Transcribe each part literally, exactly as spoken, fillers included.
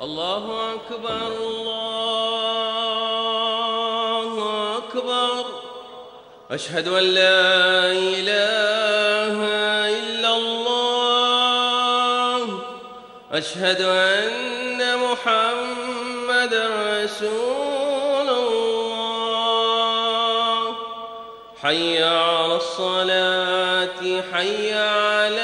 الله أكبر الله أكبر. أشهد أن لا إله إلا الله. أشهد أن محمدا رسول الله. حي على الصلاة حي على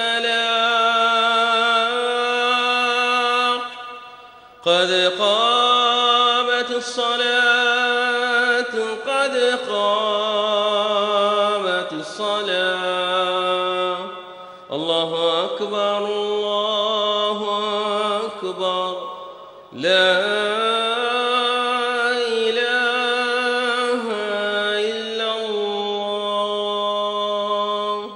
الفلاح. قد قامت الصلاة قد قامت الصلاة. الله أكبر الله أكبر. لا إله إلا الله.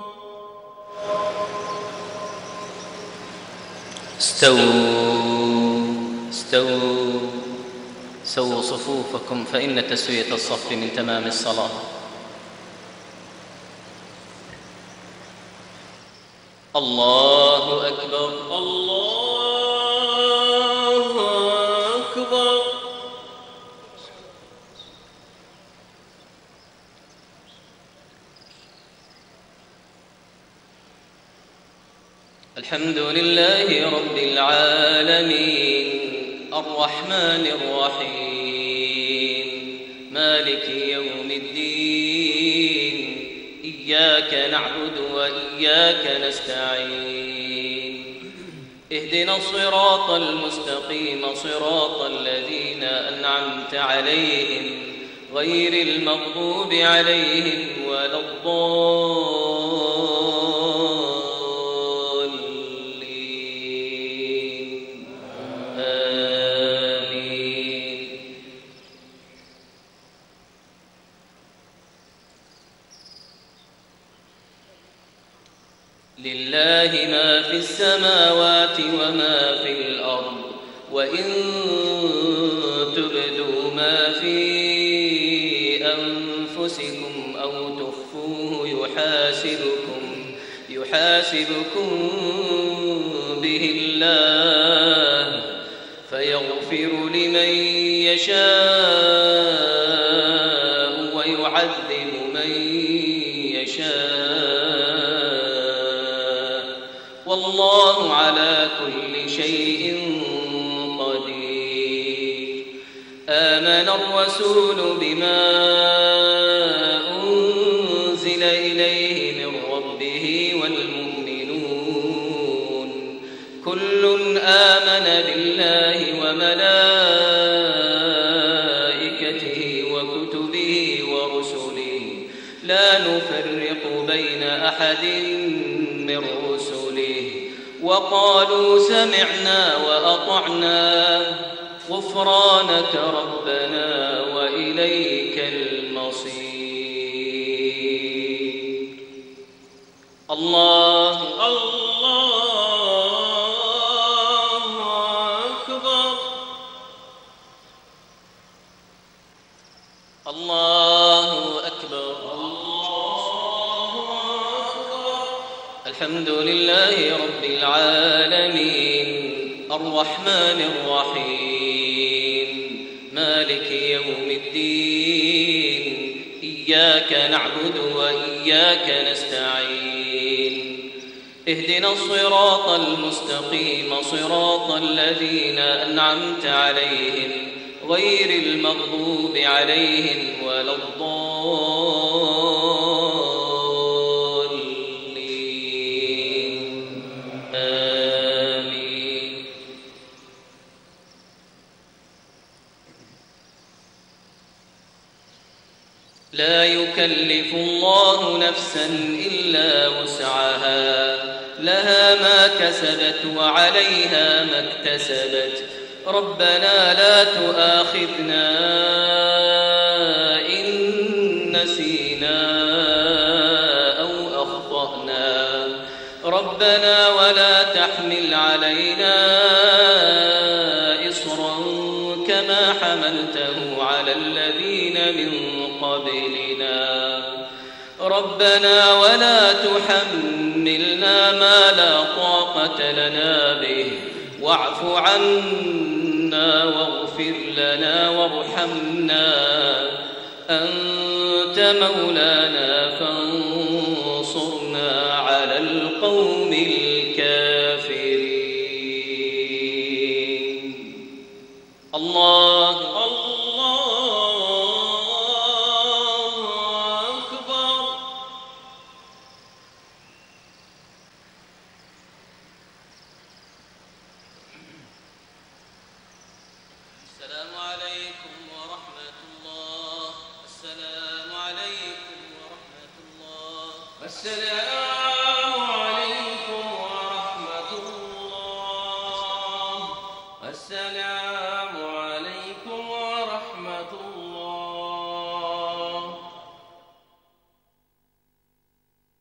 استووا استووا سووا صفوفكم فإن تسوية الصف من تمام الصلاة. الله أكبر الله أكبر. الحمد لله رب العالمين الرحمن الرحيم مالك يوم الدين. إياك نعبد وإياك نستعين. اهدنا الصراط المستقيم صراط الذين أنعمت عليهم غير المغضوب عليهم ولا الضالين. آمين. لله ما في السماوات وما في الأرض وإن تبدوا ما في أنفسكم أو تخفوه يحاسبكم يحاسبكم به الله فيغفر لمن يشاء ويعذب من يشاء والله على كل شيء قدير. آمن الرسول بما أنزل إليه من ربه والمؤمنون كل آمن بالله وملائكته وكتبه ورسله لا نفرق بين أحد من رسله وقالوا سمعنا وأطعنا غفرانك ربنا وإليك المصير. الله الله أكبر. الله أكبر. الحمد لله رب العالمين الرحمن الرحيم مالك يوم الدين. إياك نعبد وإياك نستعين. اهدنا الصراط المستقيم صراط الذين أنعمت عليهم غير المغضوب عليهم ولا الضالين. آمين. لا يكلف الله نفسا إلا وسعها لها ما كسبت وعليها ما اكتسبت. ربنا لا تؤاخذنا إن نسينا أو أخطأنا. ربنا ولا تحمل علينا إصرا كما حملته على الذين من قبلنا. ربنا ولا تحملنا ما لا طاقة لنا به واعف عنا واغفر لنا وارحمنا أنت مولانا فانصرنا